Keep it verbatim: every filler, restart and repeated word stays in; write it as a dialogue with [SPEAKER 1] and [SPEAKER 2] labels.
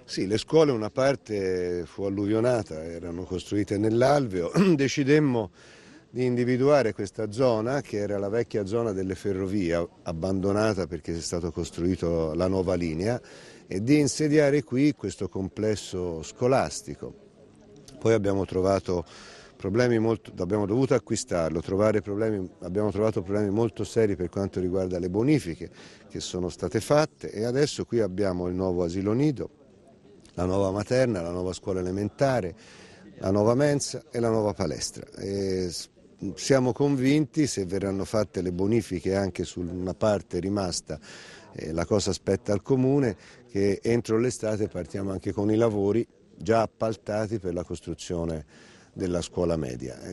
[SPEAKER 1] Sì, le scuole una parte fu alluvionata, erano costruite nell'alveo, decidemmo di individuare questa zona che era la vecchia zona delle ferrovie, abbandonata perché è stata costruita la nuova linea, e di insediare qui questo complesso scolastico. Poi abbiamo trovato problemi molto, abbiamo dovuto acquistarlo, trovare problemi, abbiamo trovato problemi molto seri per quanto riguarda le bonifiche che sono state fatte, e adesso qui abbiamo il nuovo asilo nido, la nuova materna, la nuova scuola elementare, la nuova mensa e la nuova palestra. E siamo convinti, se verranno fatte le bonifiche anche su una parte rimasta, eh, la cosa spetta al Comune, che entro l'estate partiamo anche con i lavori già appaltati per la costruzione della scuola media.